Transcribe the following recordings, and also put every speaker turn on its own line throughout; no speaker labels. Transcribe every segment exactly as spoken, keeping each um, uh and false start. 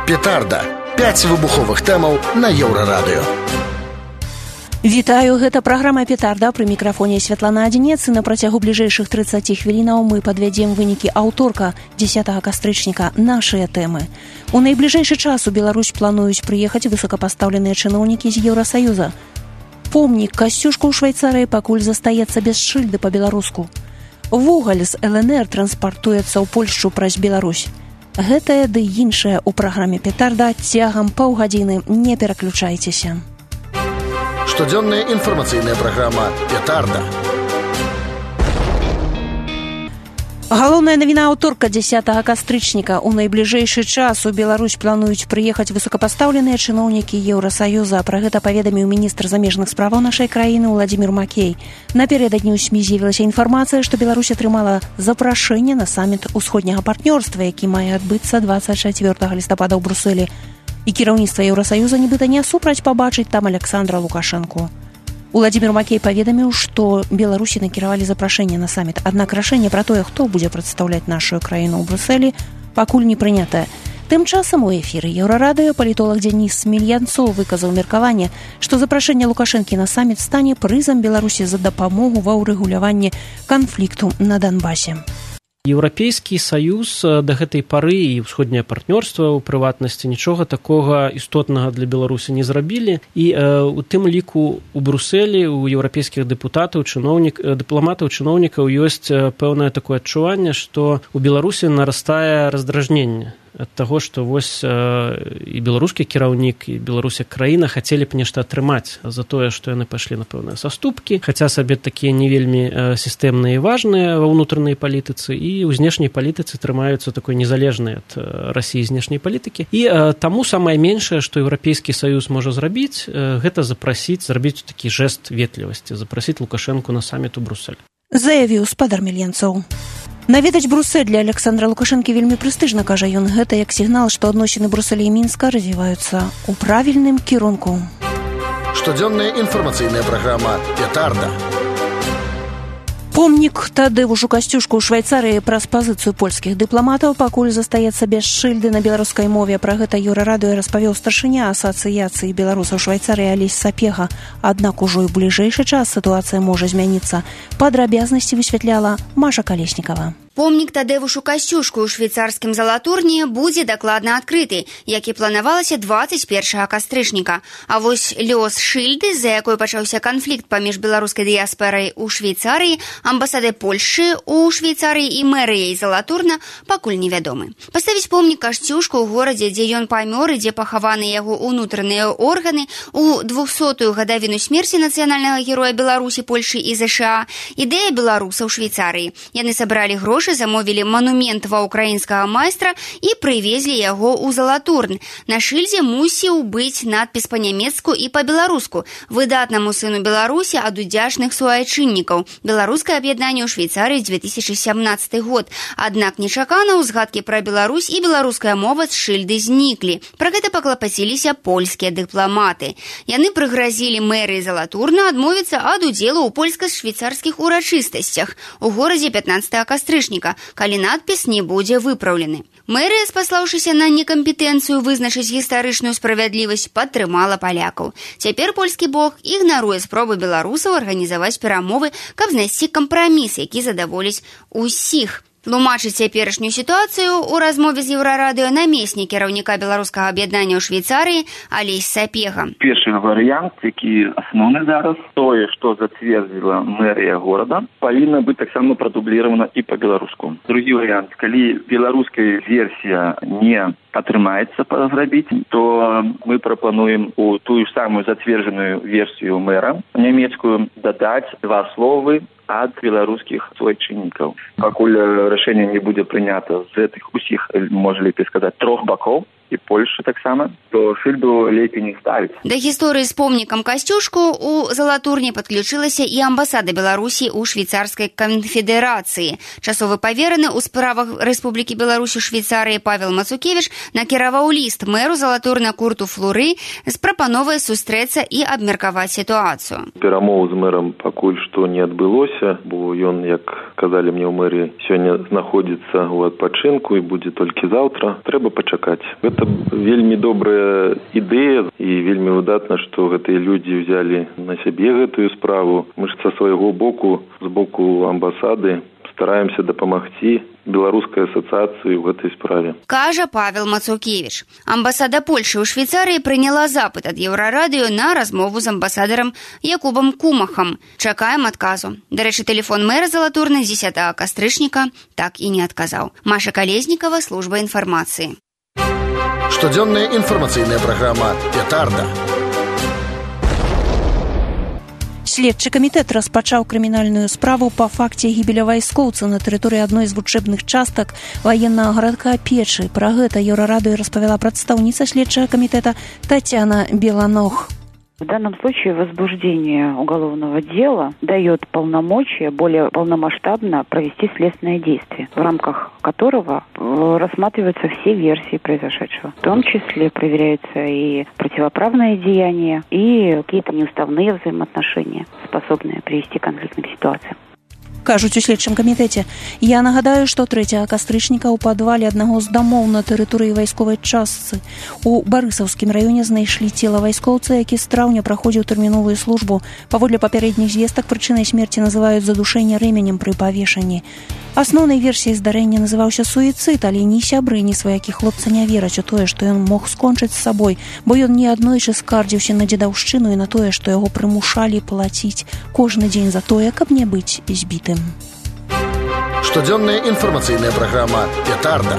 Петарда. пяць выбуховых тэмаў на Еўрарадыё.
Вітаю, гэта праграма «Петарда», пры мікрафоне Святлана Адзінец, і на працягу бліжэйшых трыццаці хвілінаў мы падвядзем вынікі аўторка дзесятага кастрычніка нашыя тэмы. У найбліжэйшы час у Беларусь плануюць прыехаць высокапастаўленыя чыноўнікі з Еўрасаюза. Помнік Касцюшку ў Швайцарыі пакуль застаецца без шыльды па-беларуску. Вугаль з эл эн эр транспартуецца ў Польшчу праз Беларусь. Гэтае ды іншае ў праграме «Петарда» цягам паўгадзіны. Не пераключайцеся.
Штодзённая інфармацыйная праграма «Петарда».
Галоўная навіна аўторка дзесятага кастрычніка. У найбліжэйшы час у Беларусь плануюць прыехаць высокапастаўленыя чыноўнікі Еўрасаюза. Пра гэта паведаміў міністр замежных справаў нашай краіны Уладзімір Макей. Напярэдадні ў СМІ з'явілася інфармацыя, што Беларусь атрымала запрашэнне на саміт усходняга партнёрства, які мае адбыцца дваццаць чацвёртага лістапада ў Брусэлі. І кіраўніцтва Еўрасаюза нібыта не супраць пабачыць там Александра Лукашэнку. Уладзімір Макей паведаміў, што Беларусі накіравалі запрашэнне на саміт. Аднак рашэнне пра тое, хто будзе прадстаўляць нашу краіну ў Брусэлі, пакуль не прынятае. Тым часам у эфіры Еўрарадыё палітолог Дзяніс Смельянцоў выказаў меркаванне, што запрашэнне Лукашэнкі на саміт стане прызам Беларусі за дапамогу ва ўрэгуляванні канфлікту на Донбасе.
Еўрапейскі саюз да гэтай пары і ўсходняе партнёрства ў прыватнасці нічога такога істотнага для Беларусі не зрабілі, і э, у тым ліку у Брусэлі у еўрапейскіх дэпутатаў, чыноўнік, дыпламатаў, чыноўнікаў ёсць пэўнае такое адчуванне, што у Беларусі нарастае раздражненне ад таго, што вось э, і беларускі кіраўнік, і Беларусь як краіна хацелі б нешта атрымаць за тое, што яны пайшлі на пэўныя саступкі, хаця сабе такія не вельмі э, сістэмныя і важныя ва ўнутранай палітыцы, і ў знешняй палітыцы трымаюцца такой незалежнай ад э, Расіі знешняй палітыкі. І э, таму самае меншае, што Еўрапейскі саюз можа зрабіць, э, гэта запрасіць, зрабіць такі жэст ветлівасці, запрасіць Лукашэнку на саміт у Брусэль.
Заявіў спадар Мельянцоў. Наведаць Брусэль для Александра Лукашэнкі вельмі прэстыжна, кажа ён. Гэта як сігнал, што адносіны Брусэля і Мінска развіваюцца ў правільным кірунку.
Штодзённая інфармацыйная праграма «Петарда».
Помнік Тадеушу Касцюшку ў Швайцарыі праз пазіцыю польскіх дыпламатаў пакуль застаецца без шыльды на беларускай мове. Пра гэта Еўрарадыё распавёў старшыня асацыяцыі беларусаў Швайцарыі Алесь Сапега. Аднак ужо і ў бліжэйшы час сітуацыя можа змяніцца. Падрабязнасці высвятляла Маша Калеснікава.
Помнік Тадеушу Касцюшку ў швейцарскім Залатурні будзе дакладна адкрыты, як і планавалася дваццаць першага кастрычніка. А вось лёс шыльды, з-за якой пачаўся канфлікт паміж беларускай дыяспорай у Швейцарыі, амбасадай Польшчы ў Швейцарыі і мэрыяй Залатурна пакуль невядомы. Паставіць помнік Касцюшку ў горадзе, дзе ён памёр і дзе пахаваны яго ўнутраныя органы, у двухсотую гадавіну смерці нацыянальнага героя Беларусі, Польшчы і ЗША, ідэя беларусаў Швейцарыі. Яны сабралі грошы, замовілі манумент ва ўкраінскага майстра і прывезлі яго ў Залатурн. На шыльдзе мусіў быць надпіс па-нямецку і па-беларуску: «Выдатнаму сыну Беларусі ад удзячных суайчыннікаў. Беларускае аб'яднанне ў Швейцарыі дзве тысячы сямнаццаты год». Аднак нечакана ўзгадкі пра Беларусь і беларуская мова з шыльды зніклі. Пра гэта паклапаціліся польскія дыпламаты. Яны прыгразілі мэрыі Залатурна адмовіцца ад удзелу ў польска-швейцарскіх урачыстасцях у горадзе пятнаццатага кастрычніка, калі надпіс не будзе выпраўлены. Мэрыя, спаслаўшыся на некампетэнцыю вызначыць гістарычную справядлівасць, падтрымала палякаў. Цяпер польскі бок ігнаруе спробы беларусаў арганізаваць перамовы, каб знайсці кампраміс, які задаволіць усіх. Тлумачыць цяперашнюю сітуацыю ў размове з Еўрарадыё намеснік кіраўніка беларускага аб'яднання ў Швейцарыі Алесь Сапега.
Першы варыянт, які асноўны зараз, тое, што зацвердзіла мэрыя горада, павінна быць таксама прадубліравана і па-беларуску. Другі варыянт, калі беларуская версія не атрымаецца зрабіць, то мы прапануем у тую самую зацверджаную версію мэра нямецкую дадаць два словы ад беларускіх суайчыннікаў. Пакуль рашэнне не будзе прынята з гэтых усіх, можа лепей сказаць, трох бакоў, і Польшчы таксама, то шыльду лепей не ставіць.
Да гісторыі з помнікам Касцюшку у Залатурні падключылася і амбасада Беларусі ў Швейцарскай канфедэрацыі. Часовы павераны ў справах Рэспублікі Беларусь у Швейцарыі Павел Мацукевіч накіраваў ліст мэру Залатурна Курту Флуры з прапановай сустрэцца і абмеркаваць сітуацыю.
Перамовы з мэрам пакуль што што не адбылося, бо ён, як казалі мне ў мэрыі, сёння знаходзіцца ў адпачынку і будзе толькі заўтра. Трэба пачакаць. Гэта вельмі добрая ідэя і вельмі выдатна, што гэтыя людзі ўзялі на сябе гэтую справу. Мы ж са свайго боку, з боку амбасады, стараемся дапамагці беларускай асацыяцыі ў гэтай справе.
Кажа Павел Мацукевіч. Амбасада Польшы ў Швейцарыі прыняла запыт ад Еўрарадыё на размову з амбасадарам Якубам Кумахам. Чакаем адказу. Дарэчы, тэлефон мэра Залатурны з дзесятага кастрычніка так і не адказаў. Маша Калезнікава, служба інфармацыі.
Штодзённая інфармацыйная праграма «Петарда».
Следчы камітэт распачаў крымінальную справу па факце гібеля вайскоўца на тэрыторыі адной з вучэбных частак ваеннага гарадка Печы. Пра гэта Еўрарадыё распавяла прадстаўніца следчага камітэта Татьяна Беланог.
В данном случае возбуждение уголовного дела дает полномочия более полномасштабно провести следственное действие, в рамках которого рассматриваются все версии произошедшего. В том числе проверяются и противоправные деяния, и какие-то неуставные взаимоотношения, способные привести к конфликтным ситуациям.
Кажуць у следчым камітэце. Я нагадаю, што трэцяга кастрычніка ў падвале аднаго з дамоў на тэрыторыі вайсковай частцы у Барысаўскім раёне знайшлі цела вайскоўца, які з траўня праходзіў тэрміновую службу. Паводле папярэдніх звестак прычынай смерці называюць задушэнне рэменем пры павешанні. Асноўнай версіяй здарэння называўся суіцыд, але ні сябры, ні сваякі хлопца не вераць у тое, што ён мог скончыць з сабой, бо ён неаднойчы скардзіўся на дзедаўшчыну і на тое, што яго прымушалі плаціць кожны дзень за тое, каб не быць збітым.
Штодзённая інфармацыйная праграма «Петарда».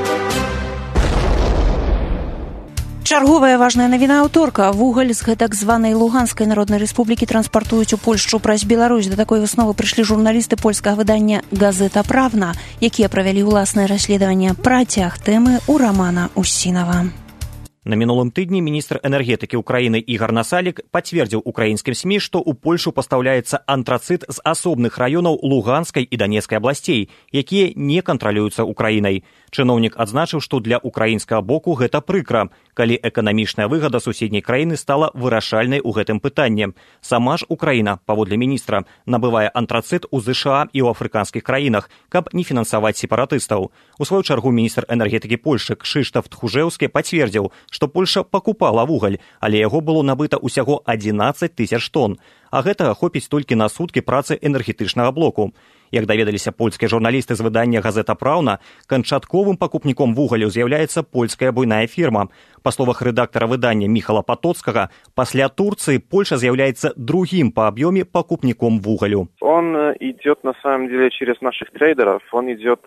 Чарговая важная навіна аўторка. Вугаль з гэтак званай Луганскай народнай рэспублікі транспартуюць у Польшчу праз Беларусь. Да такой высновы прыйшлі журналісты польскага выдання «Газета Правна», якія правялі ўласнае расследаванне. Працяг тэмы у Рамана Усінава.
На мінулым тыдні міністр энергетыкі ўкраіны Ігар Насалік пацвердзіў украінскім СМІ, што ў Польшу пастаўляецца антрацыт з асобных раёнаў Луганскай і Данецкай абласцей, якія не кантралююцца Украінай. Чыноўнік адзначыў, што для украінскага боку гэта прыкра, калі эканамічная выгада суседняй краіны стала вырашальнай у гэтым пытанні. Сама ж Украіна, паводле міністра, набывае антрацыт у ЗША і ў афрыканскіх краінах, каб не фінансаваць сепаратыстаў. У сваю чаргу міністр энергетыкі Польшы Кшыштаф Тхужэўскі пацвердзіў, што Польша пакупала вугаль, але яго было набыта ўсяго адзінаццаць тысяч тонн, а гэтага хопіць толькі на суткі працы энергетычнага блоку. Як даведаліся польскія журналісты з выдання «Газета Праўна», канчатковым пакупніком вугалю з'яўляецца польская буйная фірма. Па словах рэдактара выдання Міхала Патоцкага, пасля Турцыі Польша з'яўляецца другім па аб'ёме пакупніком вугалю.
Он идет на самом деле через наших трейдеров, он идет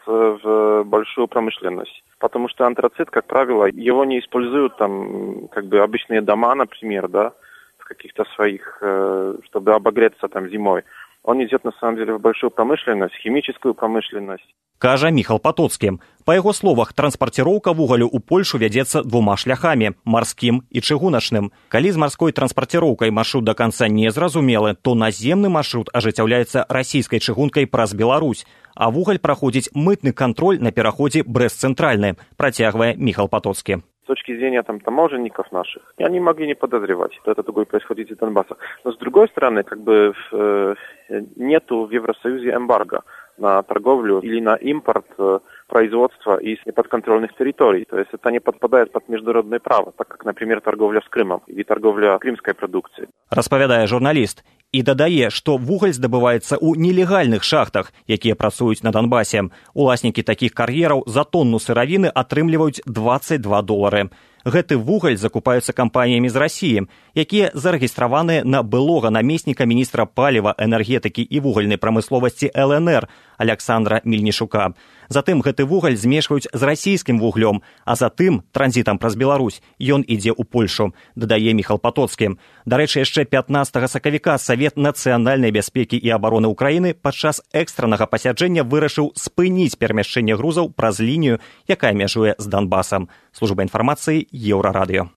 в большую промышленность. Потому что антрацит, как правило, его не используют там как бы обычные дома, например, да, в каких-то своих, чтобы обогреться там зимой. Он идет, на самом деле, в большую промышленность, химическую промышленность.
Кажа Міхал Патоцкі. Па яго словах, транспарціроўка вугалю ў Польшу вядзецца двума шляхамі – марскім і чыгуначным. Калі з марской транспарціроўкай маршрут да канца не зразумелы, то наземны маршрут ажыццяўляецца расійскай чыгункай праз Беларусь, а вугаль праходзіць мытны кантроль на пераходзе Брэст-Цэнтральны, працягвае Міхал Патоцкі.
С точки зрения там таможенников наших, они могли не подозревать, что это такое происходит из Донбасса. Но с другой стороны, как бы э, нету в Евросоюзе эмбарго на торговлю или на импорт э, производства из неподконтрольных территорий. То есть это не подпадает под международное право, так как, например, торговля с Крымом или торговля крымской продукцией.
Распавядае журналіст. І дадае, што вугаль здабываецца ў нелегальных шахтах, якія працуюць на Донбасе. Уласнікі такіх кар'ераў за тонну сыравіны атрымліваюць дваццаць два долары. Гэты вугаль закупаюцца кампаніямі з Расіі, якія зарэгістраваныя на былога намесніка міністра паліва, энергетыкі і вугальнай прамысловасці эл эн эр Александра Мельнішука. Затым гэты вугаль змешваюць з расійскім вуглём, а затым транзітам праз Беларусь ён ідзе ў Польшу, дадае Міхал Патоцкі. Дарэчы, яшчэ пятнастага сакавіка Савет нацыянальнай бяспекі і абароны Ўкраіны падчас экстраннага пасяджэння вырашыў спыніць перамяшчэнне грузаў праз лінію, якая мяжуе з Донбасам. Служба інфармацыі Еўрарадыё.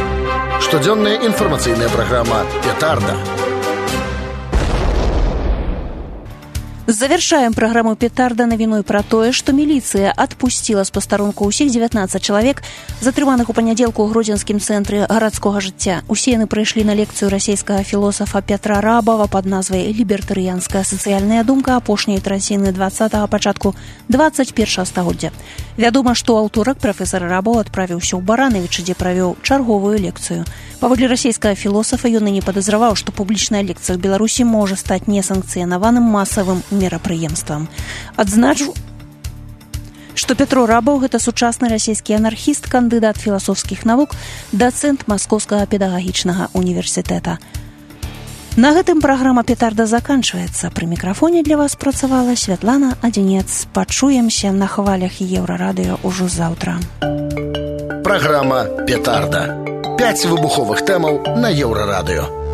Штодзённая інфармацыйная праграма «Петарда».
Завершаем программу «Петарда» навіной пра тое, што міліцыя адпусціла з пастарунку ўсіх дзевятнаццаць чалавек, затрыманых у панядзелку ў гродзенскім цэнтры гарадскога жыцця. Усе яны прыйшлі на лекцыю расійскага філосафа Пятра Рабава пад назвай «Лібертарыянская сацыяльная думка апошняй траціны двадцатага пачатку дваццаць першага стагоддзя». Вядома, што аўторак прафесар Рабаў адправіўся ў Баранавіча, дзе правёў чарговую лекцыю. Паводле расійскага філосафа ён і не падазраваў, што публічная лекцыя ў Беларусі можа стаць несанкцыянаваным масавым мерапрыемствам. Адзначу, што Пятро Рабаў – гэта сучасны расійскі анархіст, кандыдат філасофскіх навук, дацэнт Маскоўскага педагагічнага універсітэта. На гэтым праграма «Петарда» заканчваецца. Пры мікрафоне для вас працавала Святлана Адзінец. Пачуемся на хвалях Еўрарадыё ўжо заўтра.
Праграма «Петарда». Пяць выбуховых тэмаў на Еўрарадыё.